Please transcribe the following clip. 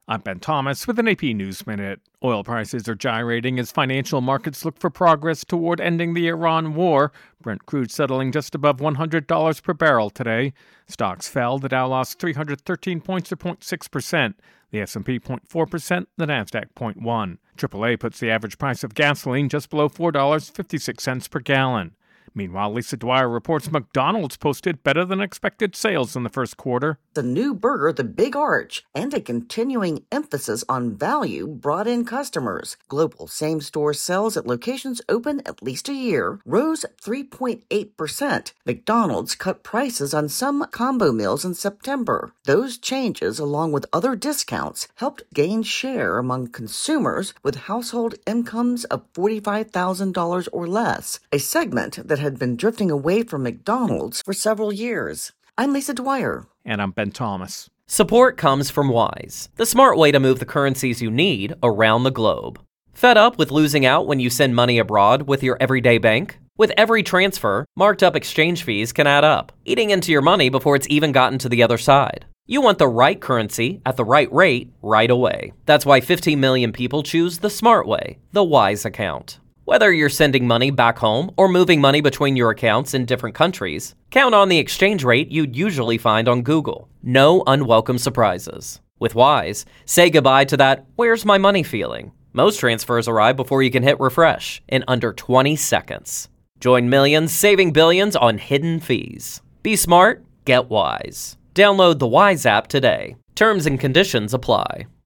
I'm Ben Thomas with an AP News Minute. Oil prices are gyrating as financial markets look for progress toward ending the Iran war. Brent crude settling just above $100 per barrel today. Stocks fell. The Dow lost 313 points or 0.6%. The S&P 0.4%, the Nasdaq 0.1%. AAA puts the average price of gasoline just below $4.56 per gallon. Meanwhile, Lisa Dwyer reports McDonald's posted better than expected sales in the first quarter. The new burger, the Big Arch, and a continuing emphasis on value brought in customers. Global same-store sales at locations open at least a year rose 3.8%. McDonald's cut prices on some combo meals in September. Those changes, along with other discounts, helped gain share among consumers with household incomes of $45,000 or less, a segment that had been drifting away from McDonald's for several years. I'm Lisa Dwyer. And I'm Ben Thomas. Support comes from Wise, the smart way to move the currencies you need around the globe. Fed up with losing out when you send money abroad with your everyday bank? With every transfer, marked up exchange fees can add up, eating into your money before it's even gotten to the other side. You want the right currency at the right rate right away. That's why 15 million people choose the smart way, the Wise account. Whether you're sending money back home or moving money between your accounts in different countries, count on the exchange rate you'd usually find on Google. No unwelcome surprises. With Wise, say goodbye to that "where's my money" feeling. Most transfers arrive before you can hit refresh in under 20 seconds. Join millions saving billions on hidden fees. Be smart, get Wise. Download the Wise app today. Terms and conditions apply.